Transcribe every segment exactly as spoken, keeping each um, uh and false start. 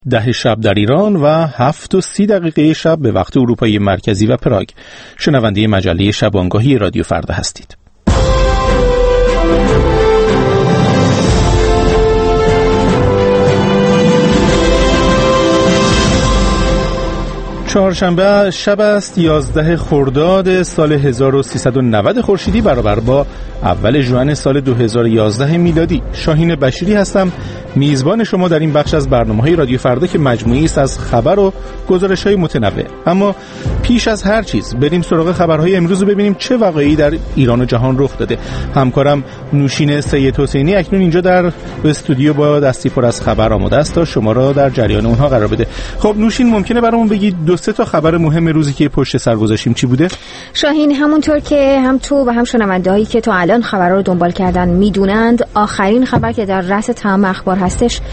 ده شب در ایران و هفت و سی دقیقه شب به وقت اروپای مرکزی و پراگ. شنونده مجله شبانگاهی رادیو فردا هستید. چهارشنبه شب است، یازده خرداد سال هزار و سیصد و نود خورشیدی برابر با اول ژوئن سال دو هزار و یازده میلادی. شاهین بشیری هستم، میزبان شما در این بخش از برنامه‌های رادیو فردا که مجموعی است از خبر و گزارش‌های متنوع. اما پیش از هر چیز بریم سراغ خبرهای امروز و ببینیم چه واقعی در ایران و جهان رخ داده. همکارم نوشین سید حسینی اکنون اینجا در استودیو با دستی پر از خبر آماده است تا شما را در جریان اونها قرار بده. خب نوشین، ممکنه برامون بگید دو سه تا خبر مهم روزی که پشت سر گذاشتیم چی بوده؟ شاهین، همونطور که هم تو و هم شنونده‌هایی که تا الان خبرها رو دنبال کردن میدونند، آخرین خبر که در رأس تمام اخبار هستش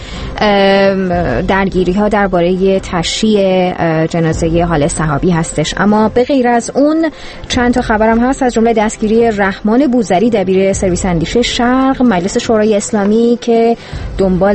درگیری‌ها درباره تشییع جنازه حاله صحابی هستش. اما به غیر از اون چند تا خبرم هست، از جمله دستگیری رحمان بوذری دبیر سرویس اندیشه شرق، مجلس شورای اسلامی که دنبال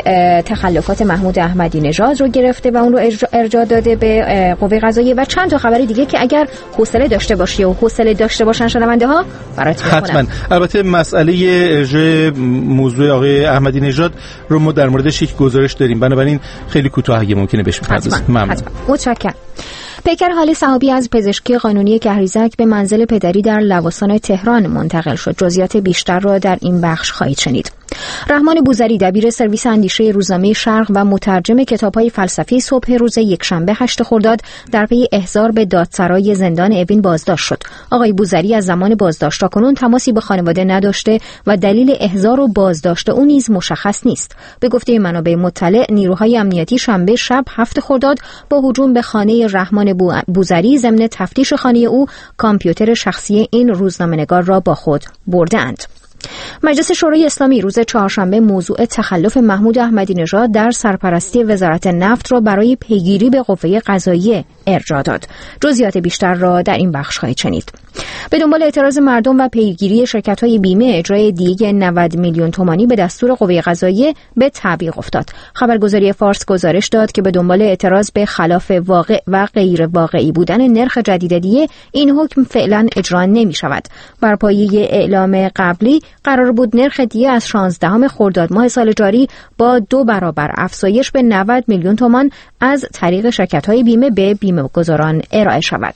تخلفات محمود احمدی نژاد رو گرفته و اون رو ارجاع داده به قوه قضاییه و چند تا خبر دیگه که اگر حوصله داشته باشی و حوصله داشته باشن شنونده ها برات میخونم. حتما. البته مسئله ارجاع موضوع آقای احمدی نژاد رو ما در موردش یک گزارش داریم، بنابراین خیلی کوتاه اگه ممکنه بهش بپردازیم. ممنون. متشکرم. پیکر حاله صحابی از پزشکی قانونی کهریزک به منزل پدری در لواسان تهران منتقل شد. جزئیات بیشتر را در این بخش خواهید شنید. رحمان بوذری دبیر سرویس اندیشه روزنامه شرق و مترجم کتاب‌های فلسفی صبح روز یکشنبه هشت خرداد در پی احضار به دادسرای زندان اوین بازداشت شد. آقای بوذری از زمان بازداشت تا کنون تماسی به خانواده نداشته و دلیل احضار و بازداشت او نیز مشخص نیست. به گفته منابع مطلع، نیروهای امنیتی شنبه شب هفت خرداد با هجوم به خانه رحمان بوذری ضمن تفتیش خانه او کامپیوتر شخصی این روزنامه‌نگار را با خود بردند. مجلس شورای اسلامی روز چهارشنبه موضوع تخلف محمود احمدی نژاد در سرپرستی وزارت نفت را برای پیگیری به قوه قضاییه ارجاع داد. جزئیات بیشتر را در این بخش خواهید شنید. به دنبال اعتراض مردم و پیگیری شرکت‌های بیمه، اجرای دیگ نود میلیون تومانی به دستور قوه قضاییه به تعویق افتاد. خبرگزاری فارس گزارش داد که به دنبال اعتراض به خلاف واقع و غیر واقعی بودن نرخ جدید دیه، این حکم فعلا اجرا نمی‌شود. بر پایه اعلام قبلی قرار بود نرخ دیه از شانزدهم خرداد ماه سال جاری با دو برابر افزایش به نود میلیون تومان از طریق شرکت‌های بیمه به بیمه‌گذاران ارائه شود.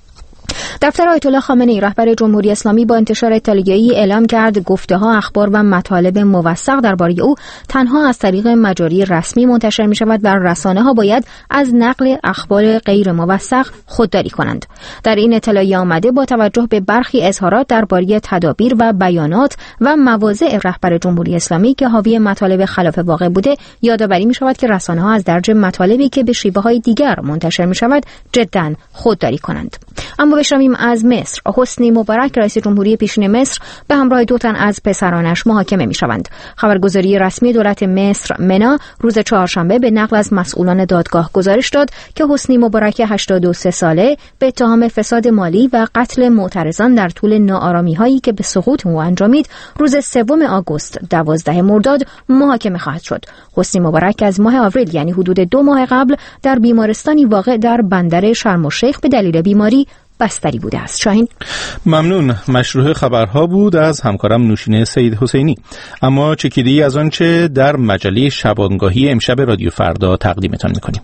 دفتر آیت الله خامنه‌ای رهبر جمهوری اسلامی با انتشار اطلاعیه‌ای اعلام کرد گفته‌ها، اخبار و مطالب موثق درباره او تنها از طریق مجاری رسمی منتشر می‌شود و رسانه‌ها باید از نقل اخبار غیر موثق خودداری کنند. در این اطلاعیه آمده با توجه به برخی اظهارات درباره تدابیر و بیانات و مواضع رهبر جمهوری اسلامی که حاوی مطالب خلاف واقع بوده، یادآوری می‌شود که رسانه‌ها از درج مطالبی که به شیوه‌های دیگر منتشر می‌شود جداً خودداری کنند. اما بشنویم از مصر. حسنی مبارک رئیس جمهوری پیشین مصر به همراه دو تن از پسرانش محاکمه می‌شوند. خبرگزاری رسمی دولت مصر منا روز چهارشنبه به نقل از مسئولان دادگاه گزارش داد که حسنی مبارک هشتاد و سه ساله به اتهام فساد مالی و قتل معترضان در طول ناآرامی‌هایی که به سقوط او انجامید روز سوم آگوست دوازده مرداد محاکمه خواهد شد. حسنی مبارک از ماه آوریل، یعنی حدود دو ماه قبل، در بیمارستانی واقع در بندر شرم الشیخ به دلیل بیماری بستری بوده است. شاهین، ممنون. مشروع خبرها بود از همکارم نوشین سید حسینی. اما چکیده‌ای از آنچه در مجله شبانگاهی امشب رادیو فردا تقدیمتان می‌کنیم.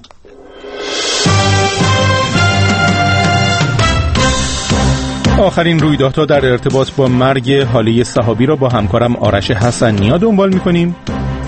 آخرین رویدادها در ارتباط با مرگ حاله صحابی را با همکارم آرش حسن‌نیا دنبال می‌کنیم.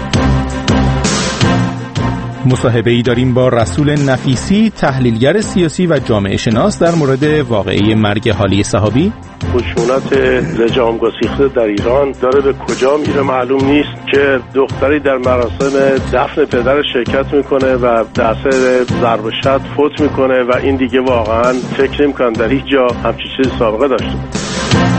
مصاحبه‌ای داریم با رسول نفیسی، تحلیلگر سیاسی و جامعه شناس در مورد واقعه مرگ حاله صحابی. خشونت لجام گسیخته در ایران داره به کجا میره معلوم نیست که دختری در مراسم دفن پدر شرکت میکنه و در اثر ضرب و شتم فوت میکنه و این دیگه واقعا فکر نمی‌کنم در هیچ جا همچین چیزی سابقه داشته باشه.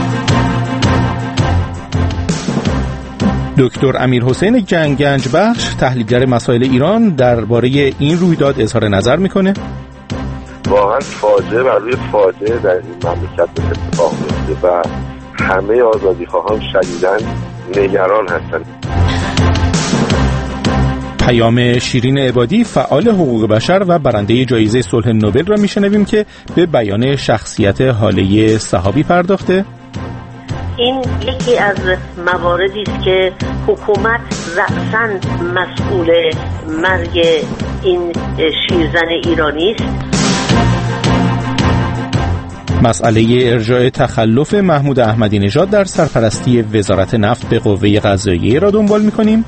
دکتر امیرحسین گنگنج بخش، تحلیلگر مسائل ایران، درباره این رویداد اظهار نظر میکنه. واقعا فاجعه بر روی فاجعه در این مملکت اتفاق میفته و همه آزادیخواهان شدیداً نگران هستند. پیام شیرین عبادی فعال حقوق بشر و برنده جایزه صلح نوبل را میشنویم که به بیان شخصیت حاله صحابی پرداخته. این یکی از مواردی است که حکومت رأساً مسئول مرگ این شیرزن ایرانی است. مسئله ارجاع تخلف محمود احمدی نژاد در سرپرستی وزارت نفت به قوه قضاییه را دنبال می‌کنیم.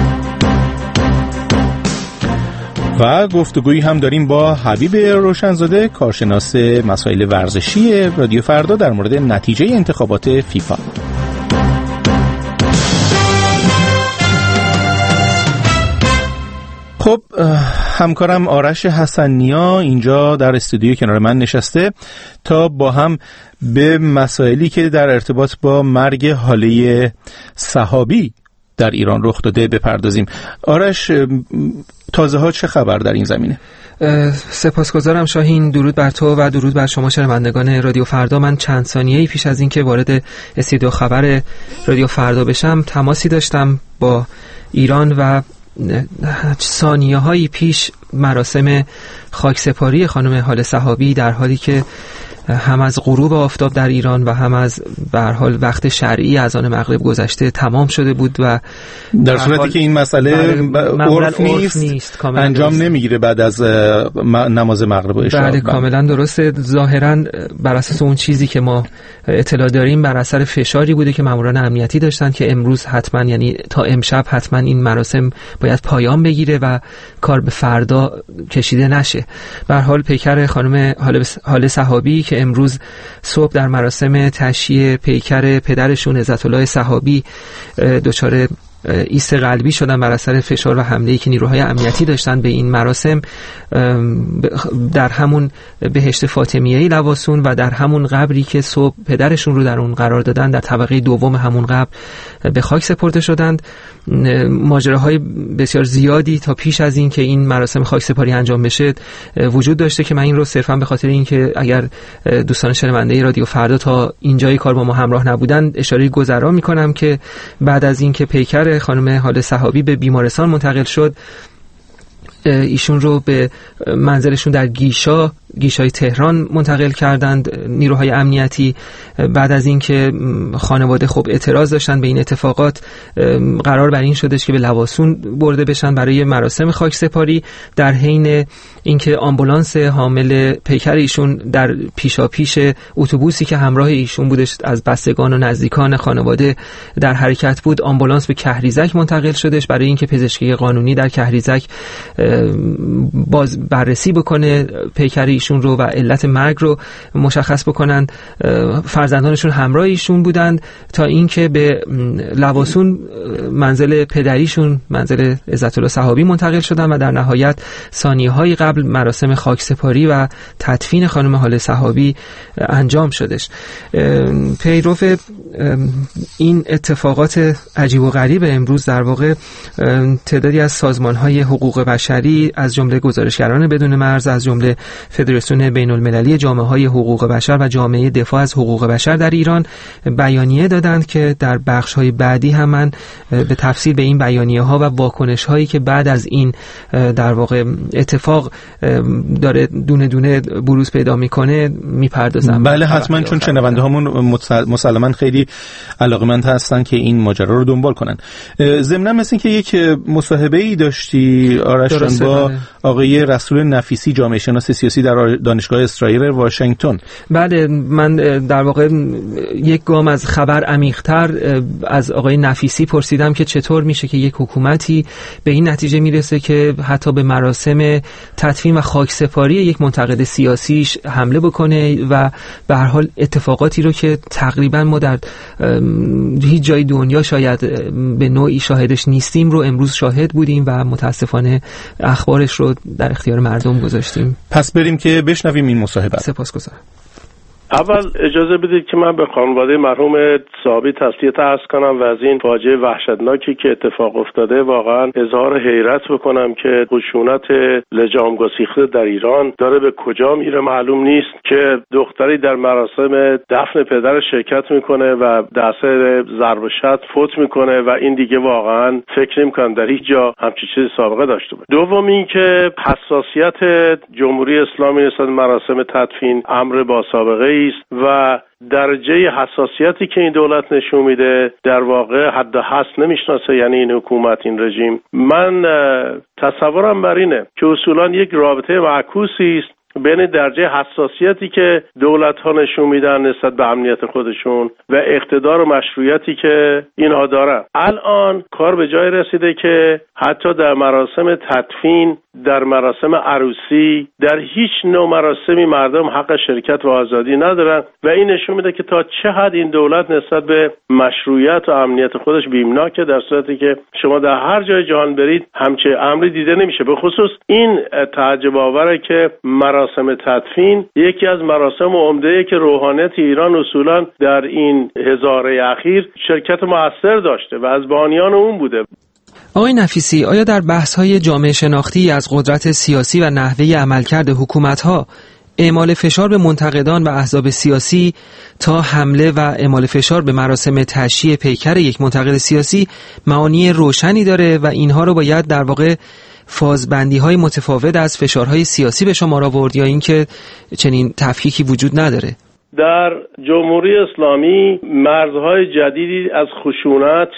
و گفتگویی هم داریم با حبیب روشنزاده، کارشناس مسائل ورزشی رادیو فردا، در مورد نتیجه انتخابات فیفا. خب همکارم آرش حسنیا اینجا در استودیو کنار من نشسته تا با هم به مسائلی که در ارتباط با مرگ حاله صحابی در ایران رخ داده بپردازیم. آرش، تازه ها چه خبر در این زمینه؟ سپاسگزارم شاهین، درود بر تو و درود بر شما شنوندگان رادیو فردا. من چند ثانیه‌ای پیش از این که وارد استودیو خبر رادیو فردا بشم تماسی داشتم با ایران و ثانیه هایی پیش مراسم خاکسپاری خانم حاله صحابی در حالی که هم از غروب آفتاب در ایران و هم از به هر حال وقت شرعی اذان مغرب گذشته تمام شده بود و در صورتی که این مسئله عرف نیست, نیست. انجام نمیگیره بعد از نماز مغرب و عشاء. بله کاملا درسته. ظاهرا بر اساس اون چیزی که ما اطلاع داریم بر اثر فشاری بوده که ماموران امنیتی داشتن که امروز حتما، یعنی تا امشب حتما این مراسم باید پایان بگیره و کار به فردا کشیده نشه. به هر حال پیکر خانم حاله صحابی که امروز صبح در مراسم تشییع پیکر پدرشون عزت الله صحابی دچار ایست قلبی شدن بر اثر فشار و حمله‌ای که نیروهای امنیتی داشتن به این مراسم، در همون بهشت فاطمیه‌ای لواسون و در همون قبری که صبح پدرشون رو در اون قرار دادن در طبقه دوم همون قبر به خاک سپرده شدند. ماجراهای بسیار زیادی تا پیش از این که این مراسم خاک سپاری انجام بشه وجود داشته که من این رو صرفا به خاطر این که اگر دوستان شنونده رادیو فردا تا اینجای کار با ما همراه نبودن اشاره گذرا می‌کنم که بعد از این که پیکر خانم حاله صحابی به بیمارستان منتقل شد، ایشون رو به منزلشون در گیشا گیشای تهران منتقل کردند نیروهای امنیتی. بعد از اینکه خانواده خب اعتراض داشتن به این اتفاقات، قرار بر این شدش که به لواسون برده بشن برای مراسم خاک سپاری، در حین اینکه آمبولانس حامل پیکر ایشون در پیشاپیش اتوبوسی که همراه ایشون بودش از بستگان و نزدیکان خانواده در حرکت بود، آمبولانس به کهریزک منتقل شدش برای اینکه پزشکی قانونی در کهریزک باز بررسی بکنه پیکر ایشون رو و علت مرگ رو مشخص بکنن. فرزندانشون همراه ایشون بودند تا اینکه به لواسون منزل پدریشون منزل عزت الله صحابی منتقل شدن و در نهایت ثانیه‌های قبل مراسم خاکسپاری و تدفین خانم حاله صحابی انجام شدش. پیرو این اتفاقات عجیب و غریب امروز در واقع تعدادی از سازمان‌های حقوق بشری از جمله گزارشگران بدون مرز، از جمله فدراسیون بین المللی جامعه‌های حقوق بشر و جامعه دفاع از حقوق بشر در ایران بیانیه دادند که در بخش‌های بعدی هم من به تفصیل به این بیانیه‌ها و واکنش‌هایی که بعد از این در واقع اتفاق داره دونه دونه بروز پیدا می‌کنه می‌پردازم. بله حتما، چون شنونده‌هامون مسلماً خیلی علاقه‌مند هستن که این ماجرا رو دنبال کنن. ضمناً مثل که یک مصاحبه‌ای داشتی آرش با آقای رسول نفیسی، جامعه شناس سیاسی در دانشگاه اسرائیل واشنگتن. بله، من در واقع یک گام از خبر عمیق‌تر از آقای نفیسی پرسیدم که چطور میشه که یک حکومتی به این نتیجه میرسه که حتی به مراسم تدفین و خاکسپاری یک منتقد سیاسیش حمله بکنه و به هر حال اتفاقاتی رو که تقریبا ما در هیچ جای دنیا شاید به نوعی شاهدش نیستیم رو امروز شاهد بودیم و متاسفانه اخبارش رو در اختیار مردم گذاشتیم. پس بریم که بشنویم این مصاحبه. سپاسگزارم. اول اجازه بدید که من به خانواده مرحوم صحابی تسلیت عرض کنم و از این فاجعه وحشتناکی که اتفاق افتاده واقعا اظهار حیرت بکنم که خشونت لجام گسیخته در ایران داره به کجا میره معلوم نیست که دختری در مراسم دفن پدر شرکت میکنه و در اثر ضرب و شتم فوت میکنه و این دیگه واقعا فکر نمی‌کنم در هیچ جا همچین چیزی سابقه داشته باشه. دوم اینکه حساسیت جمهوری اسلامی نسبت مراسم تدفین امر با سابقه است و درجه حساسیتی که این دولت نشون میده در واقع حد و حصر نمیشناسه، یعنی این حکومت، این رژیم. من تصورم بر اینه که اصولا یک رابطه معکوسی است بین درجه حساسیتی که دولت‌ها نشون میدن نسبت به امنیت خودشون و اقتدار و مشروعیتی که اینها دارن. الان کار به جای رسیده که حتی در مراسم تدفین، در مراسم عروسی، در هیچ نوع مراسمی مردم حق شرکت و آزادی ندارن و این نشون میده که تا چه حد این دولت نسبت به مشروعیت و امنیت خودش بیمناکه، در صورتی که شما در هر جای جهان برید همچه امری دیده نمیشه. به خصوص این تعجب آوره که مراسم تدفین یکی از مراسم عمده‌ای که روحانیت ایران اصولا در این هزاره اخیر شرکت مؤثر داشته و از بانیان اون بوده. آقای نفیسی، آیا در بحث‌های جامعه شناختی از قدرت سیاسی و نحوه عملکرد حکومت‌ها اعمال فشار به منتقدان و احزاب سیاسی تا حمله و اعمال فشار به مراسم تشییع پیکر یک منتقد سیاسی معانی روشنی داره و اینها رو باید در واقع فازبندی‌های متفاوت از فشارهای سیاسی به شما آورد یا اینکه چنین تفکیکی وجود نداره؟ در جمهوری اسلامی مرزهای جدیدی از خشونت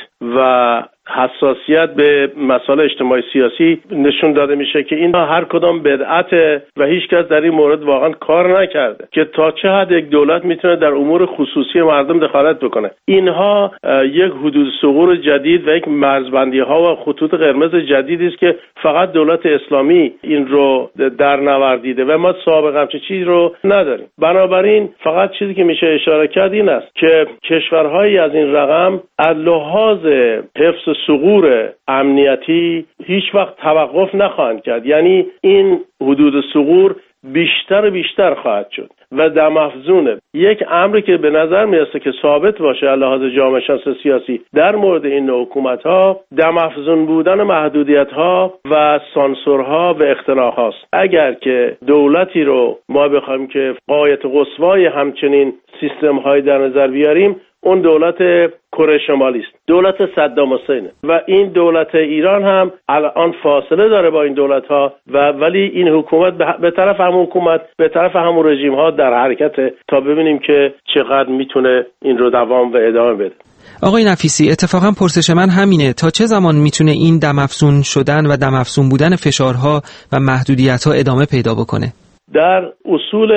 و حساسیت به مسائل اجتماعی سیاسی نشون داده میشه که این هر کدام بدعته و هیچ کس در این مورد واقعا کار نکرده که تا چه حد یک دولت میتونه در امور خصوصی مردم دخالت بکنه. اینها یک حدود ثغور جدید و یک مرزبندی ها و خطوط قرمز جدیدی است که فقط دولت اسلامی این رو در نوردیده و ما سابقه همچین چیزی رو نداریم. بنابراین فقط چیزی که میشه اشاره کرد این است که کشورهایی از این رقم از لحاظ حفظ ثغور امنیتی هیچ وقت توقف نخواهند کرد، یعنی این حدود ثغور بیشتر و بیشتر خواهد شد و در مفزونه. یک امری که به نظر میرسه که ثابت باشه از لحاظ جامعه شناس سیاسی در مورد این نوع حکومت‌ها در مفزون بودن محدودیت‌ها و سانسورها و اختراق هاست. اگر که دولتی رو ما بخوایم که غایت قصوای همچنین سیستم‌های در نظر بیاریم، اون دولت کره شمالی است، دولت صدام حسین، و این دولت ایران هم الان فاصله داره با این دولت ها و ولی این حکومت به طرف همون حکومت به طرف همون رژیم ها در حرکت تا ببینیم که چقدر میتونه این رو دوام و ادامه بده. آقای نفیسی، اتفاقا پرسش من همینه، تا چه زمان میتونه این دم‌افزون شدن و دم‌افزون بودن فشارها و محدودیت‌ها ادامه پیدا بکنه؟ در اصول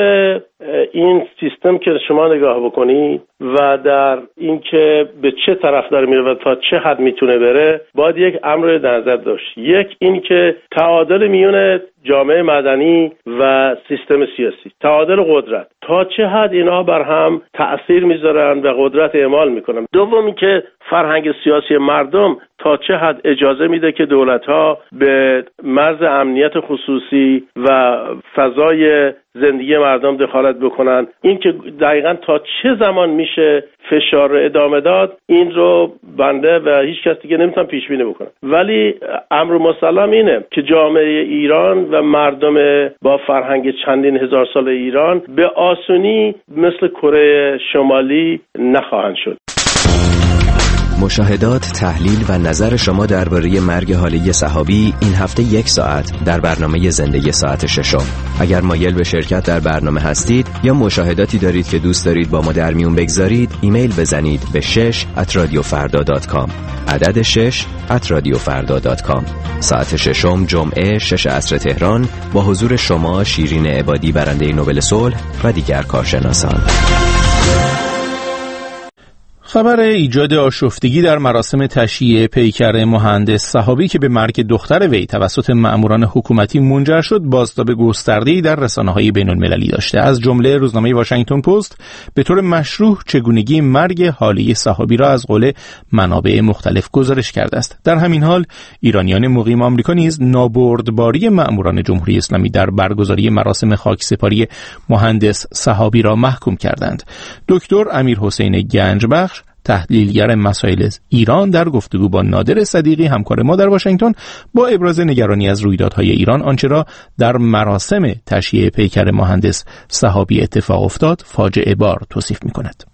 این سیستم که شما نگاه بکنید و در اینکه به چه طرف داره میره و تا چه حد میتونه بره، باید یک امر در نظر داشت. یک این که تعادل میون جامعه مدنی و سیستم سیاسی، تعادل قدرت، تا چه حد اینا بر هم تأثیر میذارن و قدرت اعمال میکنن. دوم این که فرهنگ سیاسی مردم تا چه حد اجازه میده که دولت‌ها به مرز امنیت خصوصی و فضای زندگی مردم دخالت بکنن. این که دقیقاً تا چه زمان میشه فشار رو ادامه داد، این رو بنده و هیچ کس دیگه نمیتونم پیش بینی بکنم. ولی امر مسلم اینه که جامعه ایران و مردم با فرهنگ چندین هزار سال ایران به آسونی مثل کره شمالی نخواهند شد. مشاهدات، تحلیل و نظر شما درباره مرگ حالی صحابی این هفته یک ساعت در برنامه زنده ساعت ششم. اگر مایل به شرکت در برنامه هستید یا مشاهداتی دارید که دوست دارید با ما در میون بگذارید، ایمیل بزنید به شش ات رادیو فردا دات کام. عدد شش ات رادیو فردا دات کام. ساعت ششم جمعه شش عصر تهران با حضور شما شیرین عبادی، برنده نوبل صلح و دیگر کارشناسان. خبر ایجاد آشفتگی در مراسم تشییع پیکر مهندس صحابی که به مرگ دختر وی توسط مأموران حکومتی منجر شد بازتاب گسترده‌ای در رسانه‌های بین‌المللی داشته. از جمله روزنامه واشنگتن پست به طور مشروح چگونگی مرگ حاله صحابی را از قول منابع مختلف گزارش کرده است. در همین حال ایرانیان مقیم آمریکا نیز نابردباری مأموران جمهوری اسلامی در برگزاری مراسم خاکسپاری مهندس صحابی را محکوم کردند. دکتر امیرحسین گنجبخش تحلیلگر مسائل ایران در گفتگو با نادر صدیقی همکار ما در واشنگتن با ابراز نگرانی از رویدادهای ایران آنچه را در مراسم تشییع پیکر مهندس صحابی اتفاق افتاد فاجعه بار توصیف می‌کند.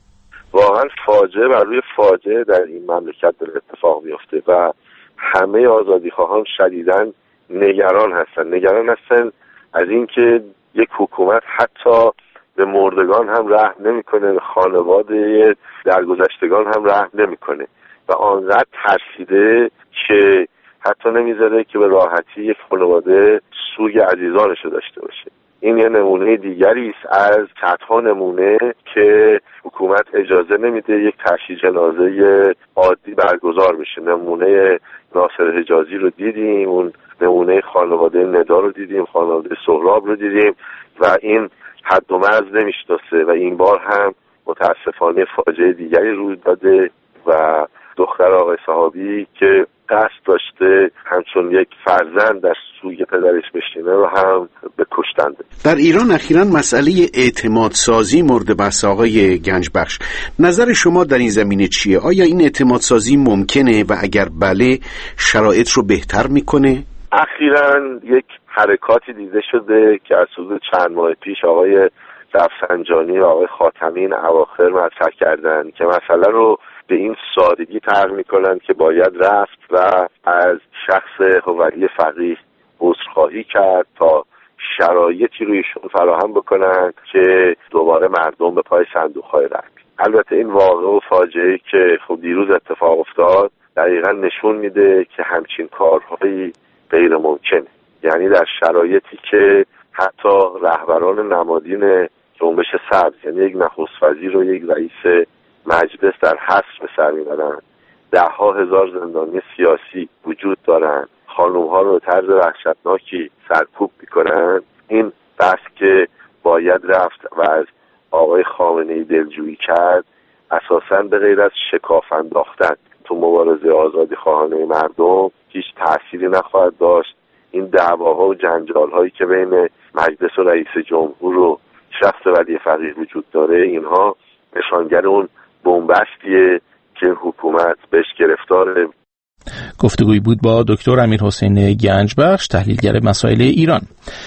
واقعا فاجعه بر روی فاجعه در این مملکت داره اتفاق میفته و همه آزادیخواهان شدیداً نگران هستن نگران هستن از اینکه یک حکومت حتی به مردگان هم رحم نمیکنه، به خانواده درگذشتگان هم رحم نمیکنه و آنقدر ترسیده که حتی نمیذاره که به راحتی یک خانواده سوگ عزیزانشو داشته باشه. این یه نمونه دیگری است از صدها نمونه که حکومت اجازه نمیده یک تشییع جنازه عادی برگزار بشه. نمونه ناصر حجازی رو دیدیم، اون نمونه خانواده ندا رو دیدیم، خانواده سهراب رو دیدیم و این حد و مرز نمیشناسه و این بار هم متاسفانه فاجعه دیگری روی داده و دختر آقای صحابی که قصد داشته همچون یک فرزند در سوی پدرش بشینه رو هم به کشتن ده. در ایران اخیراً مسئله اعتماد سازی مورد بحث آقای گنجبخش. نظر شما در این زمینه چیه؟ آیا این اعتماد سازی ممکنه و اگر بله شرایط رو بهتر میکنه؟ اخیراً یک حرکاتی دیده شده که از حدود چند ماه پیش آقای رفسنجانی و آقای خاتمی این اواخر مطرح کردن که مسئله رو به این سادگی طرح میکنن که باید رفت و از شخص ولی فقیه عذرخواهی کرد تا شرایطی رویشون فراهم بکنن که دوباره مردم به پای صندوق‌های رفت. البته این واقعه و فاجعه‌ای که خب دیروز اتفاق افتاد دقیقاً نشون میده که همچین کارهایی غیر ممکنه. یعنی در شرایطی که حتی رهبران نمادین جنبش سبز یعنی یک نخست وزیر و یک رئیس مجلس در حبس به سر میبرن، ده ها هزار زندانی سیاسی وجود دارن، خانوم ها رو به طرز وحشتناکی سرکوب میکنن، این بس که باید رفت و از آقای خامنه‌ای دلجویی کرد اساساً به غیر از شکاف انداختن تو مبارزه آزادی خواهانه مردم هیچ تأثیری نخواهد داشت. این دعواها و جنجال‌هایی که بین مجلس و رئیس جمهور و شخص ولی فقیه وجود داره اینها نشانگر اون بنبستیه که حکومت بهش گرفتاره. گفتگویی بود با دکتر امیرحسین گنجبخش تحلیلگر مسائل ایران.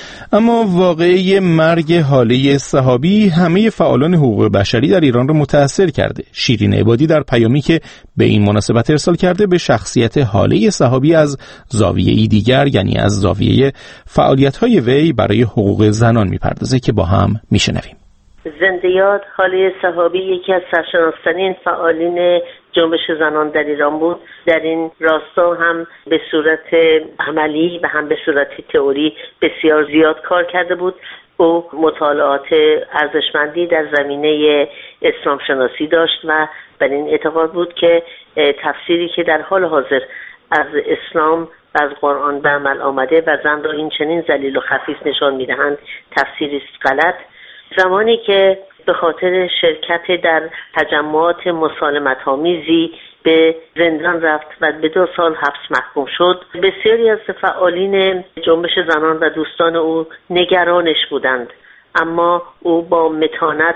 اما واقعه مرگ حاله صحابی همه فعالان حقوق بشری در ایران را متأثر کرده. شیرین عبادی در پیامی که به این مناسبت ارسال کرده به شخصیت حاله صحابی از زاویه‌ای دیگر یعنی از زاویه فعالیت‌های وی برای حقوق زنان می‌پردازه که با هم می‌شنویم. زنده یاد حاله صحابی یکی از سرشناسترین فعالین جنبش زنان در ایران بود. در این راستا هم به صورت عملی و هم به صورت تئوری بسیار زیاد کار کرده بود. او مطالعات ارزشمندی در زمینه اسلام شناسی داشت و بر این اعتقاد بود که تفسیری که در حال حاضر از اسلام و از قرآن به عمل آمده و زن را این چنین ذلیل و خفیف نشان می‌دهند تفسیری است غلط. زمانی که به خاطر شرکت در تجمعات مسالمت‌آمیزی به زندان رفت و به دو سال حبس محکوم شد، بسیاری از فعالین جنبش زنان و دوستان او نگرانش بودند، اما او با متانت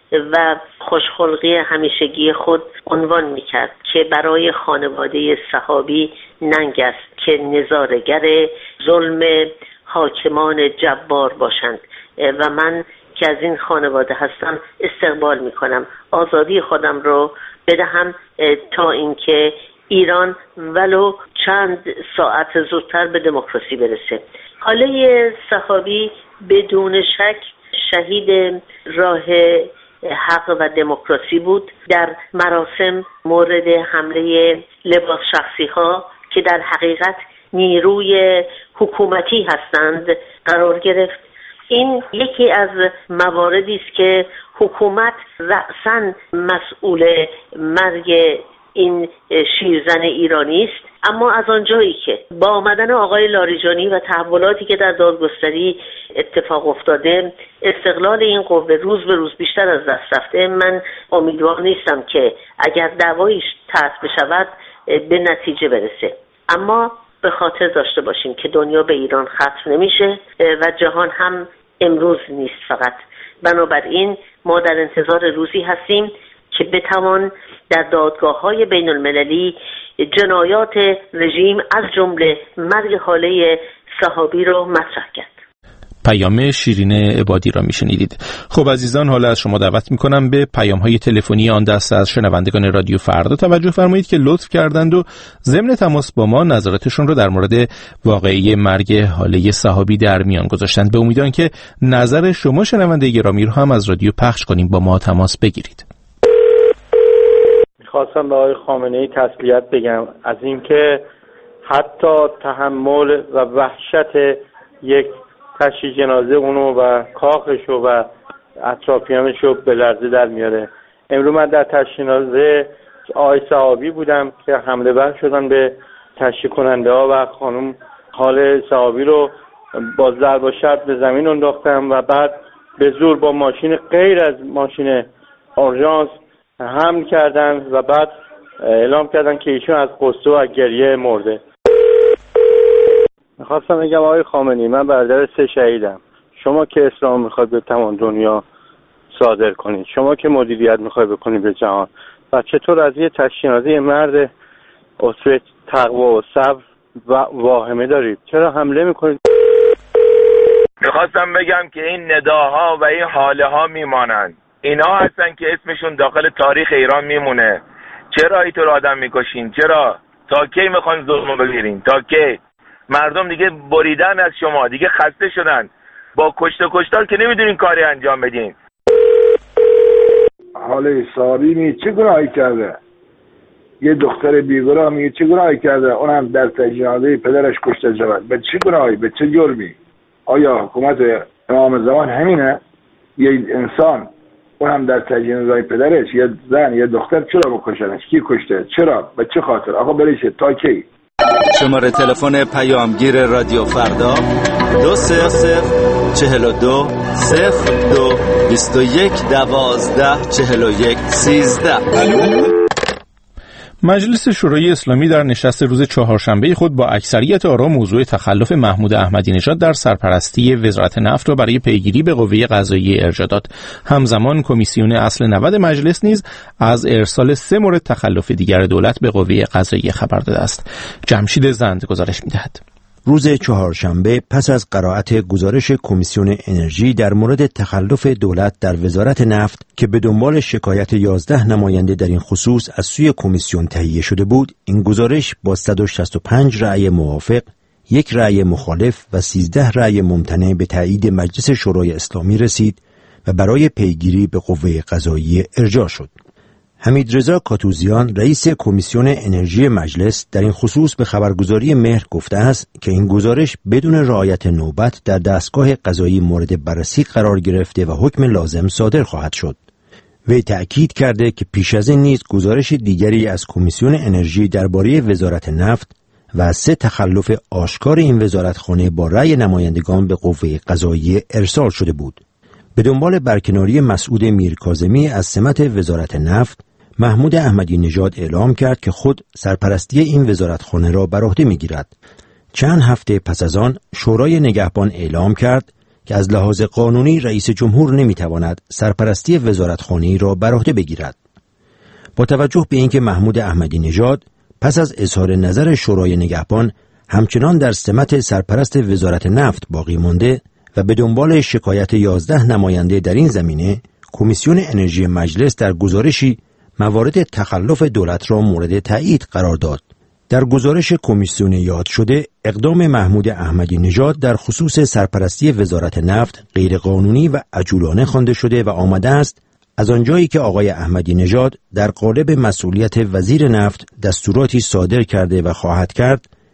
و خوشخلقی همیشگی خود عنوان می‌کرد که برای خانواده صحابی ننگ است که نظاره‌گر ظلم حاکمان جبار باشند و من که از این خانواده هستم استقبال میکنم آزادی خودم رو بدهم تا اینکه ایران ولو چند ساعت زودتر به دموکراسی برسه. حاله صحابی بدون شک شهید راه حق و دموکراسی بود. در مراسم مورد حمله لباس شخصی ها که در حقیقت نیروی حکومتی هستند قرار گرفت. این یکی از مواردی است که حکومت رأساً مسئول مرگ این شیرزن ایرانی است. اما از آنجایی که با آمدن آقای لاریجانی و تحولاتی که در دادگستری اتفاق افتاده استقلال این قوه روز به روز بیشتر از دست رفته، من امیدوار نیستم که اگر دعوایش طرح بشود به نتیجه برسه. اما به خاطر داشته باشیم که دنیا به ایران ختم نمیشه و جهان هم امروز نیست فقط. بنابراین ما در انتظار روزی هستیم که بتوان در دادگاه‌های بین المللی جنایات رژیم از جمله مرگ حاله صحابی رو مطرح کرد. پیام شیرین عبادی را میشنیدید. خب عزیزان، حالا از شما دعوت میکنم به پیام‌های تلفنی آن دسته از شنوندگان رادیو فردا توجه فرمایید که لطف کردند و ضمن تماس با ما نظراتشون رو در مورد واقعه مرگ حاله صحابی در میان گذاشتند. به امید آنکه نظر شما شنونده گرامی رو هم از رادیو پخش کنیم با ما تماس بگیرید. خواستم به آقای خامنه‌ای تسلیت بگم از اینکه حتی تحمل و وحشت یک تشییع جنازه اونو و کاخشو و اطرافیانشو به لرزه در میاره. امروز من در تشییع جنازه آقای صحابی بودم که حمله ور شدن به تشییع کننده ها و خانم حال صحابی رو با ضرب و شتم به زمین انداختم و بعد به زور با ماشین غیر از ماشین اورژانس حمل کردن و بعد اعلام کردن که ایشون از قصه و گریه مرده. میخواستم بگم آقای خامنه‌ای، من برادر سه شهیدم. شما که اسلام میخواید به تمام دنیا صادر کنید، شما که مدیریت میخواید بکنید به جهان، و چطور از یه تشنیازی مرد اصول تقوا و صبر و واهمه دارید چرا حمله میکنید؟ میخواستم بگم که این نداها و این حاله ها میمانند، اینا هستن که اسمشون داخل تاریخ ایران میمونه. چرا اینطور آدم میکشین؟ چرا؟ تا کی میخوان ظلمو بگیرین؟ تا کی؟ مردم دیگه بریدن از شما، دیگه خسته شدن. با کشته کشتار که نمیدونین کاری انجام بدین. حاله صحابی می چه گناهی کرده؟ یه دختر بیگناه می چه گناهی کرده؟ اونم در جنازه پدرش کشته شود. به چه گناهی؟ به چه جرمی؟ آیا حکومت امام زمان همینه؟ یه انسان اونم در جنازه پدرش یه زن یه دختر چرا بکشنش؟ کی کشته؟ چرا؟ به چه خاطر؟ آقا بریشه تا کی؟ شماره تلفن پیامگیر رادیو فردا دو صفر صفر چهل و دو صفر دو بیست و یک دوازده چهل و یک سیزده. مجلس شورای اسلامی در نشست روز چهارشنبه خود با اکثریت آرا موضوع تخلف محمود احمدی نژاد در سرپرستی وزارت نفت را برای پیگیری به قوه قضاییه ارجاع داد. همزمان کمیسیون اصل نود مجلس نیز از ارسال سه مورد تخلف دیگر دولت به قوه قضاییه خبر داده است. جمشید زند گزارش می‌دهد. روز چهارشنبه پس از قرائت گزارش کمیسیون انرژی در مورد تخلف دولت در وزارت نفت که به دنبال شکایت یازده نماینده در این خصوص از سوی کمیسیون تهیه شده بود، این گزارش با صد و شصت و پنج رأی موافق، یک رأی مخالف و سیزده رأی ممتنع به تایید مجلس شورای اسلامی رسید و برای پیگیری به قوه قضاییه ارجاع شد. حمیدرضا کاتوزیان رئیس کمیسیون انرژی مجلس در این خصوص به خبرگزاری مهر گفته است که این گزارش بدون رعایت نوبت در دستگاه قضایی مورد بررسی قرار گرفته و حکم لازم صادر خواهد شد. وی تأکید کرده که پیش از این نیز گزارش دیگری از کمیسیون انرژی درباره وزارت نفت و سه تخلف آشکار این وزارتخانه با رأی نمایندگان به قوه قضاییه ارسال شده بود. به دنبال برکناری مسعود میرکاظمی از سمت وزارت نفت، محمود احمدی نژاد اعلام کرد که خود سرپرستی این وزارتخانه را بر عهده می‌گیرد. چند هفته پس از آن شورای نگهبان اعلام کرد که از لحاظ قانونی رئیس جمهور نمی‌تواند سرپرستی وزارتخانه‌ای را بر عهده بگیرد. با توجه به اینکه محمود احمدی نژاد پس از اظهار نظر شورای نگهبان همچنان در سمت سرپرست وزارت نفت باقی مانده و به دنبال شکایت یازده نماینده در این زمینه، کمیسیون انرژی مجلس در گزارشی موارد تخلف دولت را مورد تایید قرار داد. در گزارش کمیسیون یاد شده، اقدام محمود احمدی نژاد در خصوص سرپرستی وزارت نفت غیرقانونی و عجولانه خوانده شده و آمده است از آنجایی که آقای احمدی نژاد در قالب مسئولیت وزیر نفت دستوراتی صادر کرده و خواهد کرد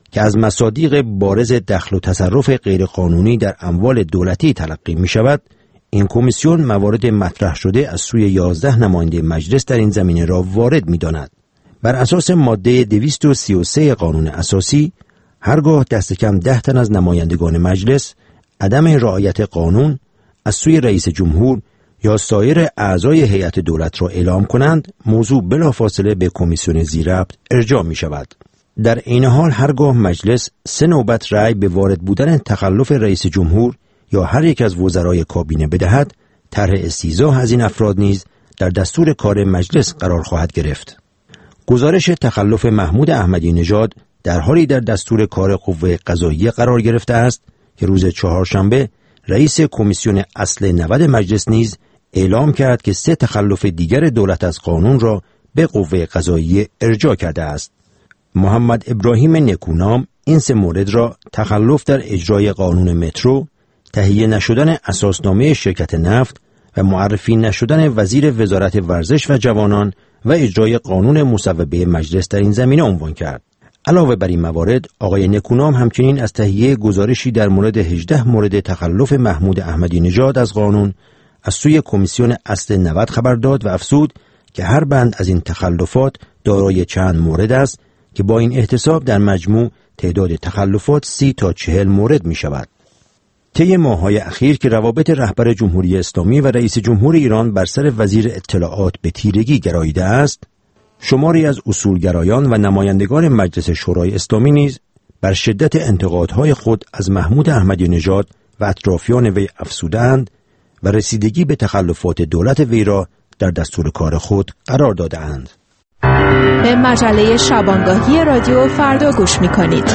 که از مصادیق بارز دخل و تصرف غیرقانونی در اموال دولتی تلقی می شود، این کمیسیون موارد مطرح شده از سوی یازده نماینده مجلس در این زمینه را وارد می داند. بر اساس ماده دویست و سی و سه قانون اساسی، هرگاه دست کم ده تن از نمایندگان مجلس عدم رعایت قانون از سوی رئیس جمهور یا سایر اعضای هیئت دولت را اعلام کنند، موضوع بلافاصله به کمیسیون ذی‌ربط ارجاع می شود. در این حال هرگاه مجلس سه نوبت رأی به وارد بودن تخلف رئیس جمهور یا هر یک از وزرای کابینه بدهد، طرح استیضاح از این افراد نیز در دستور کار مجلس قرار خواهد گرفت. گزارش تخلف محمود احمدی نژاد در حالی در دستور کار قوه قضاییه قرار گرفته است که روز چهارشنبه رئیس کمیسیون اصل نود مجلس نیز اعلام کرد که سه تخلف دیگر دولت از قانون را به قوه قضاییه ارجاع کرده است. محمد ابراهیم نکونام این سه مورد را تخلف در اجرای قانون مترو، تهیه نشدن اساسنامه شرکت نفت و معرفی نشدن وزیر وزارت ورزش و جوانان و اجرای قانون مصوبه مجلس در این زمینه عنوان کرد. علاوه بر این موارد، آقای نکونام همچنین از تهیه گزارشی در مورد هجده مورد تخلف محمود احمدی نژاد از قانون از سوی کمیسیون اصل نود خبر داد و افزود که هر بند از این تخلفات دارای چند مورد است که با این احتساب در مجموع تعداد تخلفات سی تا چهل مورد می شود. طی ماه‌های اخیر که روابط رهبر جمهوری اسلامی و رئیس جمهور ایران بر سر وزیر اطلاعات به تیرگی گراییده است، شماری از اصولگرایان و نمایندگان مجلس شورای اسلامی نیز بر شدت انتقادهای خود از محمود احمدی نژاد و اطرافیان وی افزودند و رسیدگی به تخلفات دولت وی را در دستور کار خود قرار داده‌اند. به مجله شبانگاهی رادیو فردا گوش می‌کنید.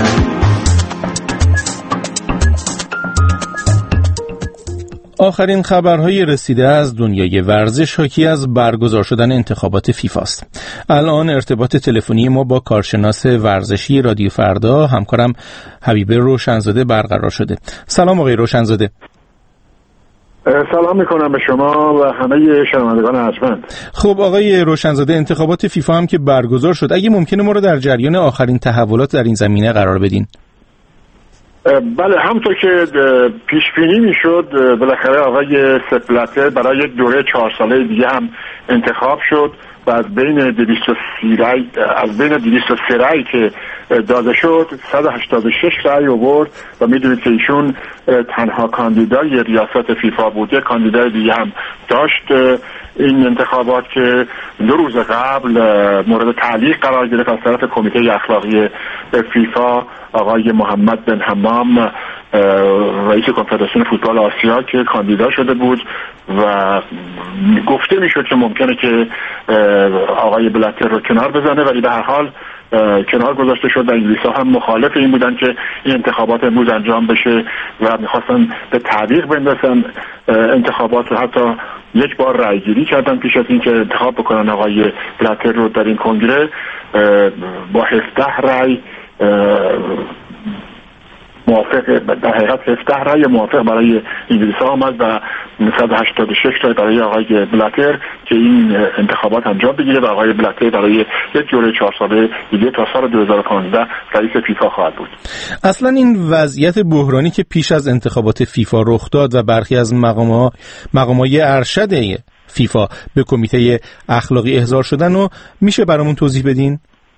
آخرین خبرهای رسیده از دنیای ورزش حاکی از برگزار شدن انتخابات فیفا است. الان ارتباط تلفنی ما با کارشناس ورزشی رادیو فردا همکارم حبیبه روشنزاده برقرار شده. سلام آقای روشنزاده. سلام میکنم به شما و همه شنوندگان ارجمند. خب آقای روشنزاده، انتخابات فیفا هم که برگزار شد، اگه ممکنه ما رو در جریان آخرین تحولات در این زمینه قرار بدین. بله، همونطور که پیش بینی میشد بالاخره آقای سپ بلاتر برای یک دوره چهار ساله دیگه هم انتخاب شد و از بین دویست و سی رای از بین دویست و سه رای که داده شد صد و هشتاد و شش رای آورد و میدونید که ایشون تنها کاندیدای ریاست فیفا بود. یک کاندیدای دیگه هم داشت این انتخابات که دو روز قبل مورد تعلیق قرار گرفت از طرف کمیته اخلاقی فیفا، آقای محمد بن حمام رئیس کنفدراسیون فوتبال آسیا که کاندیدا شده بود و گفته میشد که ممکنه که آقای بلاتر رو کنار بزنه، ولی به هر حال کنار گذاشته شد و انگلیس‌ها هم مخالف این بودن که این انتخابات امروز انجام بشه و میخواستن به تعلیق بندازن انتخابات رو. حتی یک بار رأی گیری کردن پیش از این که انتخاب بکنن آقای بلاتر رو در این کنگره، با هفده رأی موافق، در حقیقت هفده رأی موافق برای انگلیس‌ها آمد و صد و هشتاد و شش رأی برای آقای بلاتر که این انتخابات انجام بگیره و آقای بلاتر برای یک دوره چهار ساله دیگه تا سال دو هزار و پانزده رئیس فیفا خواهد بود. اصلا این وضعیت بحرانی که پیش از انتخابات فیفا رخ داد و برخی از مقام‌ها مقام‌های ارشد فیفا به کمیته اخلاقی احضار شدن رو میشه برامون توضیح بدین؟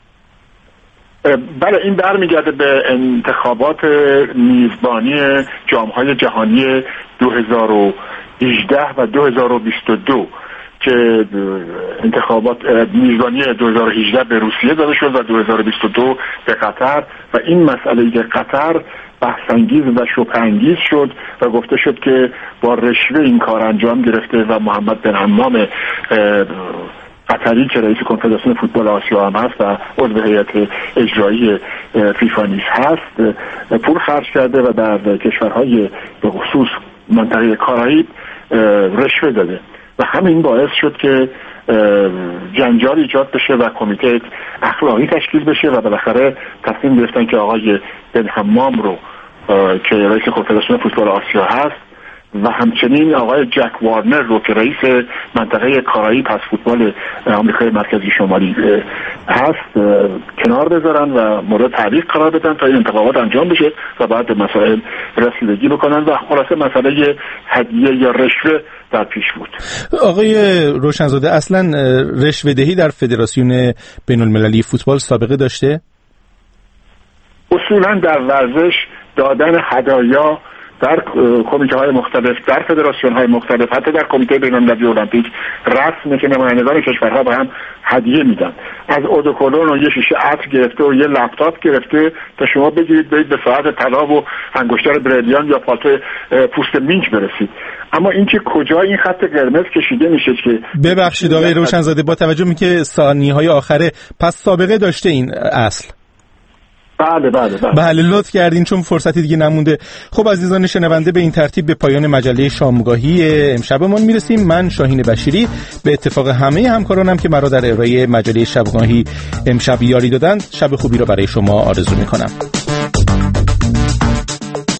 بله، این برمیگرده به انتخابات میزبانی جام‌های جهانی دو هزار و هجده و دو هزار و بیست و دو که انتخابات میزبانی دو هزار و هجده به روسیه داده شد و دو هزار و بیست و دو به قطر و این مسئله که قطر بحث‌انگیز و شبهه‌انگیز شد و گفته شد که با رشوه این کار انجام گرفته و محمد بن حمام قطری که رئیس کنفدراسیون فوتبال آسیا هم هست و عضو هیئت اجرایی فیفا نیز هست پول خرج کرده و در کشورهای به خصوص منطقه کارائیب رشوه داده و همین باعث شد که جنجال ایجاد بشه و کمیته اخلاقی تشکیل بشه و بالاخره تصمیم گرفتن که آقای بن حمام رو که رئیس کنفدراسیون فوتبال آسیا هست و همچنین آقای جک وارنر رو که رئیس منطقه کارایی پس فوتبال آمریکای مرکزی شمالی هست کنار بذارن و مورد تعلیق قرار بدن تا این انتخابات انجام بشه و بعد به مسائل رسیدگی بکنن و خلاصه مسئله هدیه یا رشوه در پیش بود. آقای روشنزاده، اصلا رشوه دهی در فدراسیون بین المللی فوتبال سابقه داشته؟ اصولا در ورزش دادن هدایا در کمیته های مختلف، در فدراسیون های مختلف، حتی در کمیته بین المللی المپیک رسمه که نمایندگان کشورها به هم هدیه میدن. از اودوکولون و یه شیشه عطر گرفته و یه لپتاپ گرفته تا شما بگیرید برید به ساعت طلا و انگشتر بریلیان یا پالتو پوست مینچ برسید. اما اینکه کجا این خط قرمز کشیده میشه که ببخشید آقای روشنزاده، با توجه به که ثانیه‌های آخره پس سابقه داشته این اصل؟ بله بله بله بله لطف کردین چون فرصتی دیگه نمونده. خب عزیزان شنونده، به این ترتیب به پایان مجله شامگاهی امشبمون میرسیم. من شاهین بشیری به اتفاق همه همکارانم که مرا در ارائه مجله شبگاهی امشب یاری دادند، شب خوبی رو برای شما آرزو میکنم.